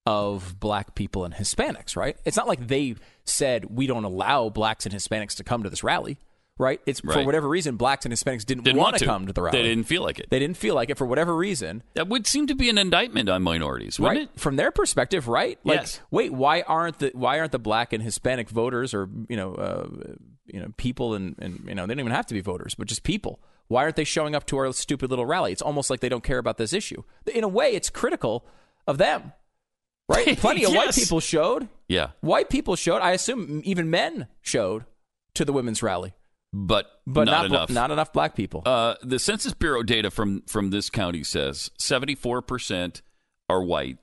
of black people and Hispanics, right? It's not like they said we don't allow blacks and Hispanics to come to this rally, right? It's right. For whatever reason, blacks and Hispanics didn't, didn't want want to come to the rally. They didn't feel like it. They didn't feel like it for whatever reason. That would seem to be an indictment on minorities, wouldn't right? it? From their perspective, right? Like, yes. Wait, why aren't the why aren't the black and Hispanic voters, or you know, uh, you know, people and, and you know, they don't even have to be voters, but just people. Why aren't they showing up to our stupid little rally? It's almost like they don't care about this issue. In a way, it's critical of them. Right? Plenty of yes. white people showed. Yeah. White people showed. I assume even men showed to the women's rally. But, but not, not enough. Not enough black people. Uh, the Census Bureau data from, from this county says seventy-four percent are white,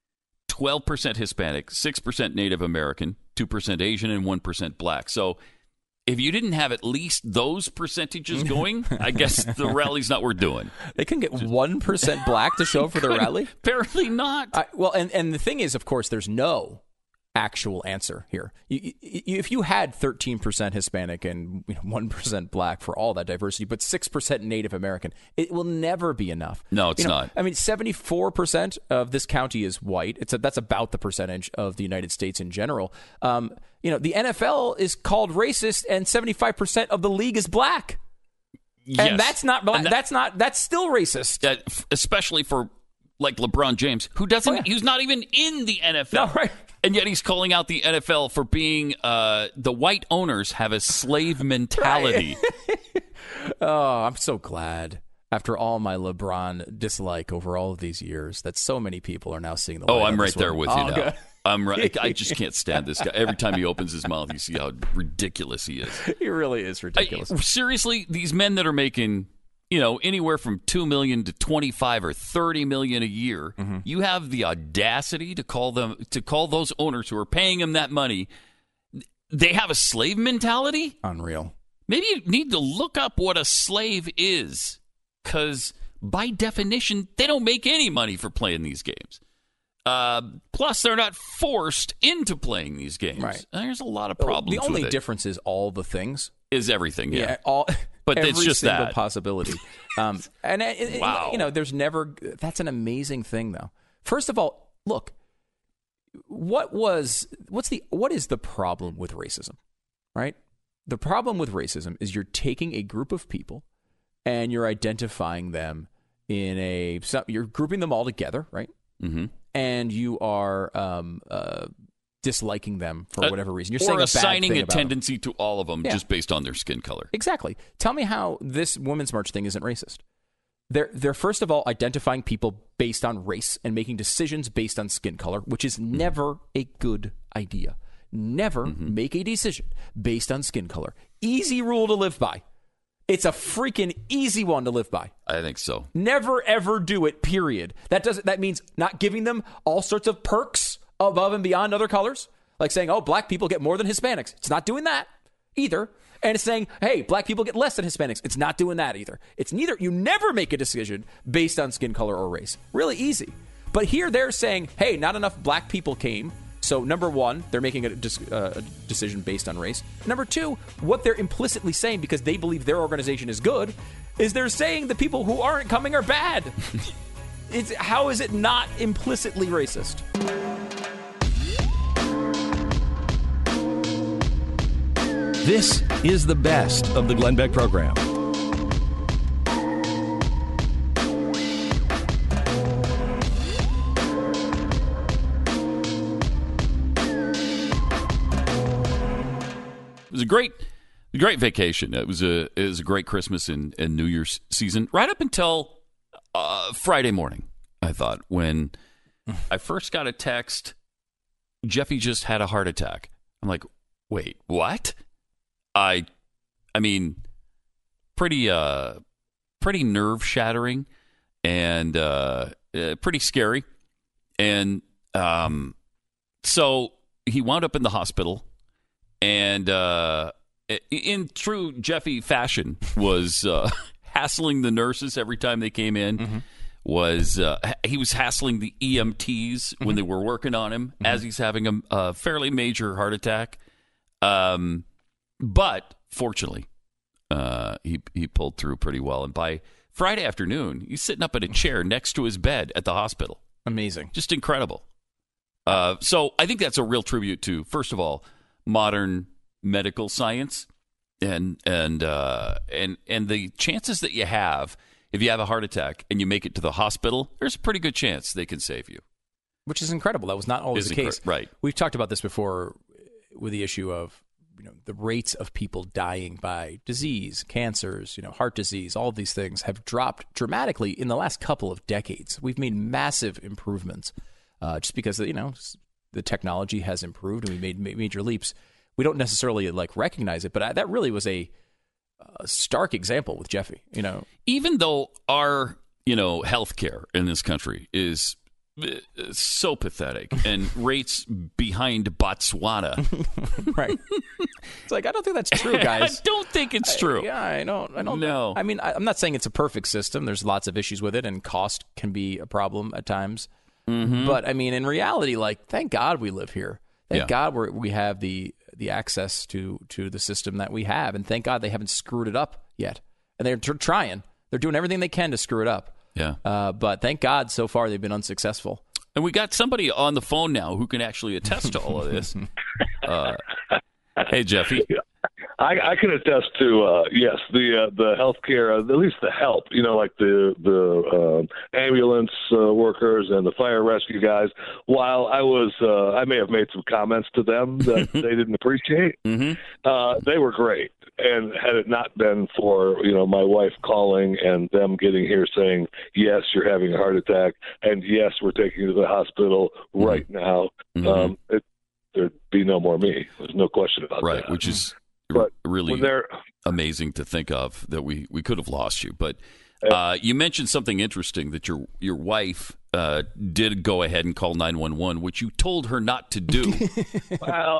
twelve percent Hispanic, six percent Native American, two percent Asian, and one percent black. So if you didn't have at least those percentages going, I guess the rally's not worth doing. They can get one percent black to show for the rally? Apparently not. Uh, well, and, and the thing is, of course, there's no actual answer here. You, you, if you had thirteen percent Hispanic and you know, one percent black for all that diversity, but six percent Native American, it will never be enough. No, it's you know, not. I mean, seventy-four percent of this county is white. It's a, that's about the percentage of the United States in general. Um, you know, the N F L is called racist, and seventy-five percent of the league is black. Yes. And that's not black. And that, that's not. That's still racist. That, especially for like LeBron James, who doesn't. Oh, yeah. He's not even in the N F L. No, right. And yet he's calling out the N F L for being uh, the white owners have a slave mentality. Right. Oh, I'm so glad. After all my LeBron dislike over all of these years, that so many people are now seeing the light. Oh, I'm right there one. with you oh, now. Good. I'm right. I just can't stand this guy. Every time he opens his mouth, you see how ridiculous he is. He really is ridiculous. I, seriously, these men that are making, you know, anywhere from two million to twenty-five or thirty million a year, mm-hmm. you have the audacity to call them to call those owners who are paying them that money. They have a slave mentality. Unreal. Maybe you need to look up what a slave is, because by definition, they don't make any money for playing these games. Uh, plus, they're not forced into playing these games. Right. There's a lot of problems. The only with it. difference is all the things. Is everything, yeah. yeah all, but every it's just single that possibility. Um, and it, wow. you know, there's never. That's an amazing thing, though. First of all, look. What was what's the what is the problem with racism, right? The problem with racism is you're taking a group of people and you're identifying them in a you're grouping them all together, right? Mm-hmm. And you are um, uh, disliking them for uh, whatever reason. You're or saying a assigning bad thing a about tendency them. to all of them yeah. just based on their skin color. Exactly. Tell me how this Women's March thing isn't racist. They're they're first of all identifying people based on race and making decisions based on skin color, which is mm-hmm. never a good idea. Never mm-hmm. make a decision based on skin color. Easy rule to live by. It's a freaking easy one to live by. I think so. Never ever do it, period. That doesn't that means not giving them all sorts of perks above and beyond other colors. Like saying, oh, black people get more than Hispanics. It's not doing that either. And it's saying, hey, black people get less than Hispanics. It's not doing that either. It's neither. You never make a decision based on skin color or race. Really easy. But here they're saying, hey, not enough black people came. So number one, they're making a, dis- uh, a decision based on race. Number two, what they're implicitly saying, because they believe their organization is good, is they're saying the people who aren't coming are bad. It's, how is it not implicitly racist? This is the best of the Glenn Beck program. It was a great, great vacation. It was a it was a great Christmas and, and New Year's season, right up until uh, Friday morning. I thought when I first got a text, Jeffy just had a heart attack. I'm like, wait, what? I, I mean, pretty, uh, pretty nerve shattering and uh, uh, pretty scary. And um, so he wound up in the hospital, and uh, in true Jeffy fashion, was uh, hassling the nurses every time they came in. Mm-hmm. Was uh, he was hassling the E M Ts mm-hmm. when they were working on him mm-hmm. as he's having a, a fairly major heart attack. Um, but fortunately, uh, he he pulled through pretty well. And by Friday afternoon, he's sitting up in a chair next to his bed at the hospital. Amazing, just incredible. Uh, so I think that's a real tribute to, first of all, modern medical science, and and uh, and and the chances that you have. If you have a heart attack and you make it to the hospital, there's a pretty good chance they can save you. Which is incredible. That was not always Isn't the case. Incre- right. We've talked about this before with the issue of, you know, the rates of people dying by disease, cancers, you know, heart disease, all of these things have dropped dramatically in the last couple of decades. We've made massive improvements uh, just because, you know, the technology has improved and we made major leaps. We don't necessarily like recognize it, but that really was a a stark example with Jeffy, you know. Even though our, you know, healthcare in this country is so pathetic and rates behind Botswana. Right. It's like, I don't think that's true, guys. I don't think it's true. I, yeah, I don't. I don't No. I mean, I, I'm not saying it's a perfect system. There's lots of issues with it, and cost can be a problem at times. Mm-hmm. But, I mean, in reality, like, thank God we live here. Thank Yeah. God we're, we have the the access to, to the system that we have. And thank God they haven't screwed it up yet. And they're t- trying. They're doing everything they can to screw it up. Yeah. Uh, but thank God so far they've been unsuccessful. And we got somebody on the phone now who can actually attest to all of this. Uh, hey, Jeffy. I, I can attest to uh, yes, the uh, the healthcare, uh, at least the help. You know, like the the uh, ambulance uh, workers and the fire rescue guys. While I was, uh, I may have made some comments to them that they didn't appreciate. Mm-hmm. Uh, they were great, and had it not been for you know my wife calling and them getting here saying yes, you're having a heart attack, and yes, we're taking you to the hospital mm-hmm. right now, mm-hmm. um, it, there'd be no more me. There's no question about right, that. Which is. But really amazing to think of that we, we could have lost you. But uh, you mentioned something interesting that your your wife uh, did go ahead and call nine one one, which you told her not to do. Well,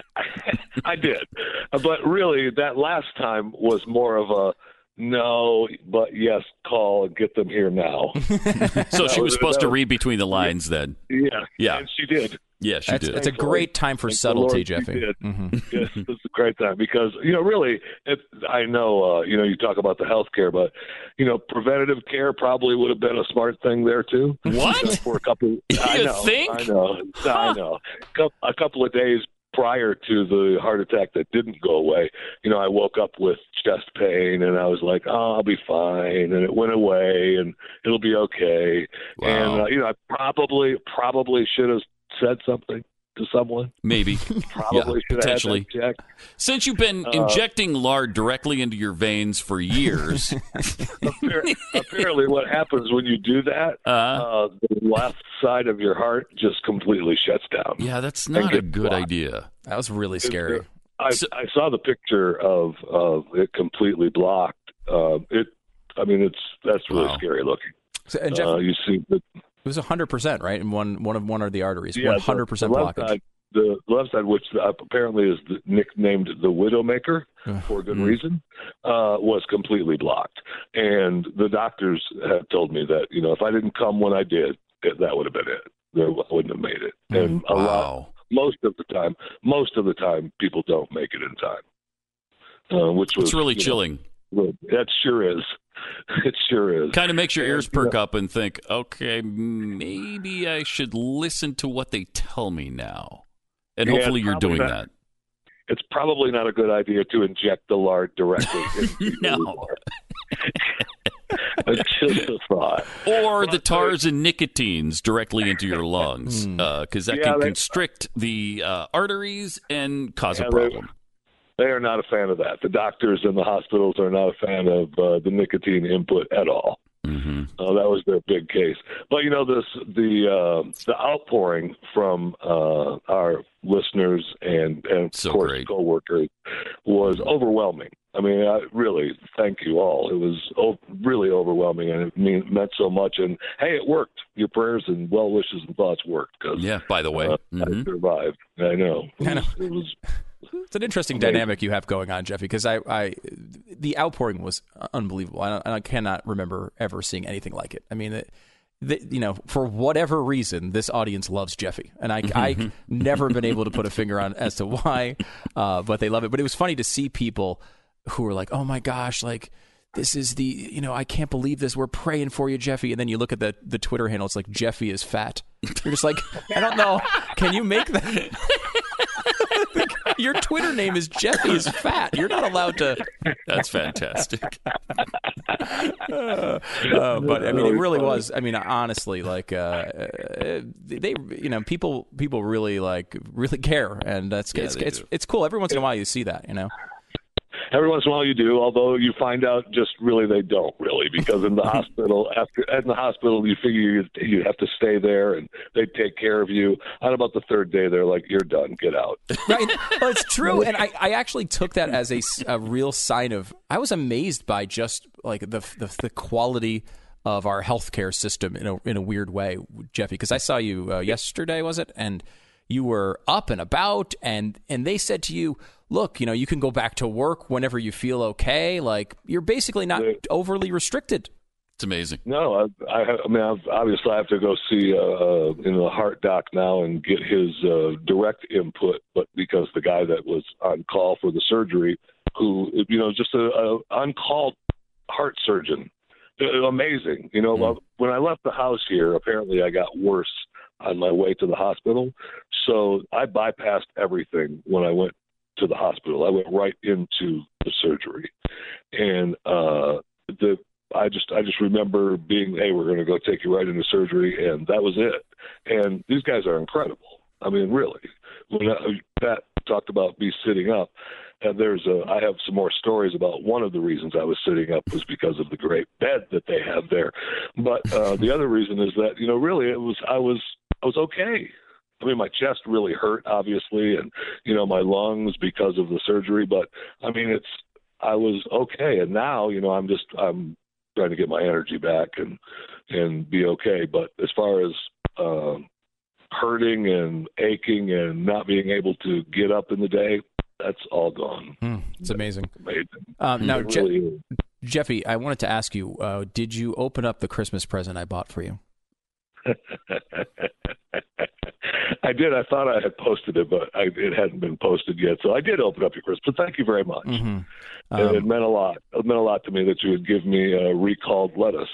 I did. But really, that last time was more of a no, but yes, call and get them here now. So she was supposed to read between the lines yeah, then. Yeah. Yeah. And she did. Yeah, she that's, did. It's a great time for Thank subtlety, Lord, Jeffy. Mm-hmm. Yes, it's a great time because, you know, really, it, I know, uh, you know, you talk about the health care, but, you know, preventative care probably would have been a smart thing there, too. What? You know, for a couple, you I know, think? I know. Huh. I know. A couple of days prior to the heart attack that didn't go away, you know, I woke up with chest pain and I was like, oh, I'll be fine. And it went away and it'll be okay. Wow. And, uh, you know, I probably, probably should have said something to someone. Maybe. Probably yeah, should potentially. have had that checked. Since you've been Uh, injecting lard directly into your veins for years. Appar- apparently what happens when you do that, Uh, uh, the left side of your heart just completely shuts down. Yeah, that's not a good blocked. idea. That was really scary. It's, I, So- I saw the picture of, of it completely blocked. Um, it, I mean, it's that's really Wow. scary looking. So, and Jeff, Uh, you see the it was one hundred percent, right? In one one of one of the arteries, yeah, one hundred percent the left blockage. Side, the left side, which apparently is the, nicknamed the Widowmaker for good Mm. reason, uh, was completely blocked. And the doctors have told me that, you know, if I didn't come when I did, it, that would have been it. There, I wouldn't have made it. And a lot, Wow. most of the time, most of the time, people don't make it in time. Uh, which was It's really you know, chilling. that sure is. It sure is. Kind of makes your ears And, you perk know, up and think, okay, maybe I should listen to what they tell me now. And Yeah, hopefully you're probably doing not. that. It's probably not a good idea to inject the lard directly into No. your heart. It's just a thought. Or the tars and nicotines directly into your lungs, because that Yeah, can they- constrict the uh, arteries and cause Yeah, a they- problem. They are not a fan of that. The doctors and the hospitals are not a fan of uh, the nicotine input at all. Mm-hmm. Uh, that was their big case. But you know, this the uh, the outpouring from uh, our listeners and and So of course great. coworkers was overwhelming. I mean, I really thank you all. It was o- really overwhelming, and it mean, meant so much. And hey, it worked. Your prayers and well wishes and thoughts worked. Cause, Yeah, by the way. uh, Mhm. I survived. I know. It I know. was, it was It's an interesting Amazing. dynamic you have going on, Jeffy, because I, I, the outpouring was unbelievable. I, I cannot remember ever seeing anything like it. I mean, it, the, you know, for whatever reason, this audience loves Jeffy, and I, I never been able to put a finger on as to why, uh, but they love it. But it was funny to see people who were like, "Oh my gosh, like this is the, you know, I can't believe this. We're praying for you, Jeffy." And then you look at the the Twitter handle; it's like Jeffy is fat. You're just like, I don't know. Can you make that? Your Twitter name is Jeffy is fat. You're not allowed to. That's fantastic. uh, uh, but I mean, it really was. I mean, honestly, like uh, they, you know, people, people really like really care, and that's Yeah, it's they it's, do. it's cool. Every once in a while, you see that, you know. Every once in a while you do, although you find out just really they don't really, because in the hospital, after in the hospital, you figure you, you have to stay there and they take care of you. On about the third day, they're like, "You're done, get out." Right. Well, it's true, and I, I actually took that as a, a real sign of. I was amazed by just like the the, the quality of our healthcare system in a in a weird way, Jeffy. Because I saw you uh, yesterday, was it? And you were up and about, and and they said to you, "Look, you know, you can go back to work whenever you feel okay. Like you're basically not overly restricted." It's amazing. No, I, I, I mean, I've, obviously, I have to go see uh, you know, a heart doc now and get his uh, direct input. But because the guy that was on call for the surgery, who you know, just a, a uncalled heart surgeon, amazing. You know, mm. when I left the house here, apparently I got worse on my way to the hospital, so I bypassed everything when I went to the hospital. I went right into the surgery, and uh, the. I just I just remember being, "Hey, we're going to go take you right into surgery," and that was it. And these guys are incredible. I mean, really. When I, Pat talked about me sitting up, and there's a, I have some more stories about one of the reasons I was sitting up was because of the great bed that they have there. But uh, the other reason is that, you know, really it was I was I was okay. I mean, my chest really hurt, obviously, and you know, my lungs because of the surgery. But I mean, it's I was okay, and now, you know, I'm just I'm. trying to get my energy back and and be okay. But as far as um, hurting and aching and not being able to get up in the day, that's all gone. Mm, it's amazing. That's amazing. Um, now, it really Je- Jeffy, I wanted to ask you, uh, did you open up the Christmas present I bought for you? I did. I thought I had posted it, but I, it hadn't been posted yet. So I did open up your Christmas. But thank you very much. Mm-hmm. Um, it, it meant a lot. It meant a lot to me that you would give me uh, recalled lettuce.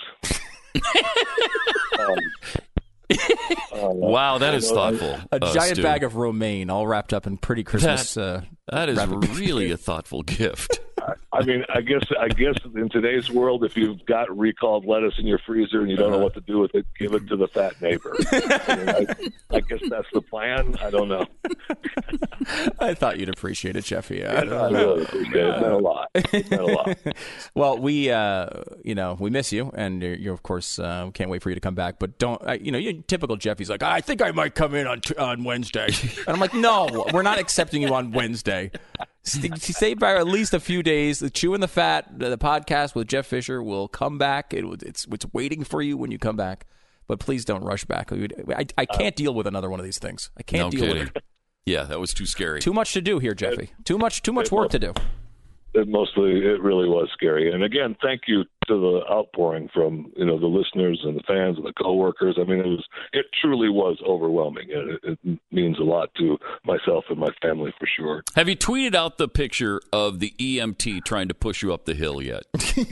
um, uh, wow, that is thoughtful. A uh, giant Stu. bag of romaine, all wrapped up in pretty Christmas. That, uh, that is wrapping. really a thoughtful gift. I mean, I guess I guess in today's world, if you've got recalled lettuce in your freezer and you don't know what to do with it, give it to the fat neighbor. I, mean, I, I guess that's the plan. I don't know. I thought you'd appreciate it, Jeffy. I, I really appreciate it. It meant a lot. It meant a lot. Well, we, uh, you know, we miss you, and you're, you're of course, uh, can't wait for you to come back. But don't, uh, you know, you're typical Jeffy's like, I think I might come in on t- on Wednesday, and I'm like, no, we're not accepting you on Wednesday. Stay by at least a few days. The Chewing the Fat, the podcast with Jeff Fisher, will come back. It, it's it's waiting for you when you come back. But please don't rush back. I, I can't deal with another one of these things. I can't no deal kidding. with it. Yeah, that was too scary. Too much to do here, Jeffy. Too much too much work to do. It mostly, it really was scary. And again, thank you to the outpouring from, you know, the listeners and the fans and the coworkers. I mean, it was, it truly was overwhelming, and it, it means a lot to myself and my family for sure. Have you tweeted out the picture of the E M T trying to push you up the hill yet?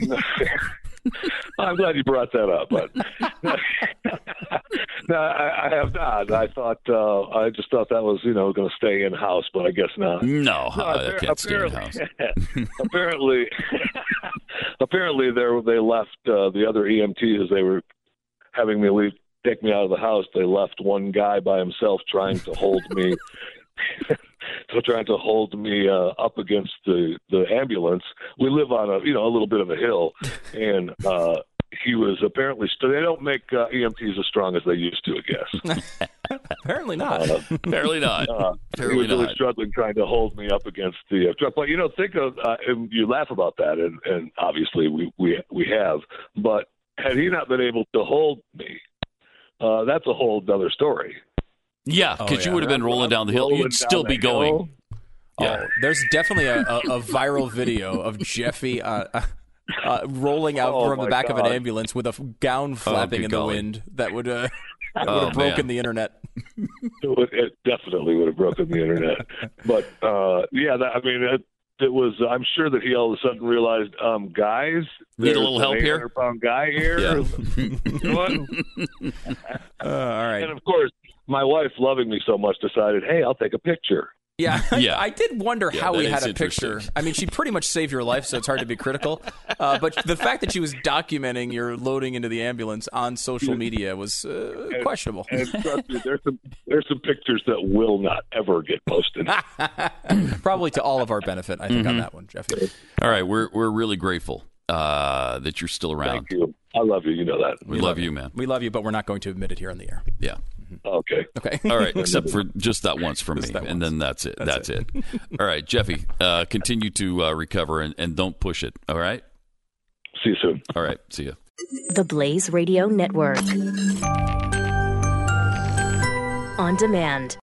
I'm glad you brought that up, but no, I, I have not. I thought uh, I just thought that was, you know, going to stay in house, but I guess not. No, no uh, that can't stay in house. apparently, apparently, they they left uh, the other E M Ts as they were having me leave, take me out of the house. They left one guy by himself trying to hold me. So trying to hold me uh, up against the, the ambulance. We live on a, you know, a little bit of a hill, and uh, he was apparently st- they don't make uh, E M Ts as strong as they used to, I guess. Apparently not. Uh, Apparently not. Uh, Apparently he was really not. struggling trying to hold me up against the uh, truck. But, you know, think of, uh, and you laugh about that, and, and obviously we, we, we have, but had he not been able to hold me, uh, that's a whole other story. Yeah, because Oh, you yeah. would have been rolling down the hill. Rolling You'd still down be the going. hill. Yeah. Oh, there's definitely a, a, a viral video of Jeffy uh, uh, rolling out Oh, from the my back of God. an ambulance with a f- gown flapping good in the golly. wind that would, uh, that would Oh, have broken man. the internet. It, would, it definitely would have broken the internet. But uh, yeah, that, I mean, it, it was. I'm sure that he all of a sudden realized, um, guys, Need a there's little an help here? eight hundred pound guy here. Yeah. You know what? Uh, all right. And of course, my wife, loving me so much, decided, hey, I'll take a picture. Yeah, Yeah. I did wonder Yeah, how that we is had a interesting. picture. I mean, she pretty much saved your life, so it's hard to be critical. Uh, but the fact that she was documenting your loading into the ambulance on social media was uh, And- questionable. And trust me, there's some there's some pictures that will not ever get posted. Probably to all of our benefit, I think, Mm-hmm. on that one, Jeffy. All right, we're we're really grateful uh, that you're still around. Thank you. I love you. You know that. We love you, man. We love you, but we're not going to admit it here on the air. Yeah. Okay. Okay. All right, except for just that once from me, Just that and once. then that's it. That's, That's it. All right, Jeffy, uh, continue to uh, recover and, and don't push it. All right. See you soon. All right. See you. The Blaze Radio Network. On demand.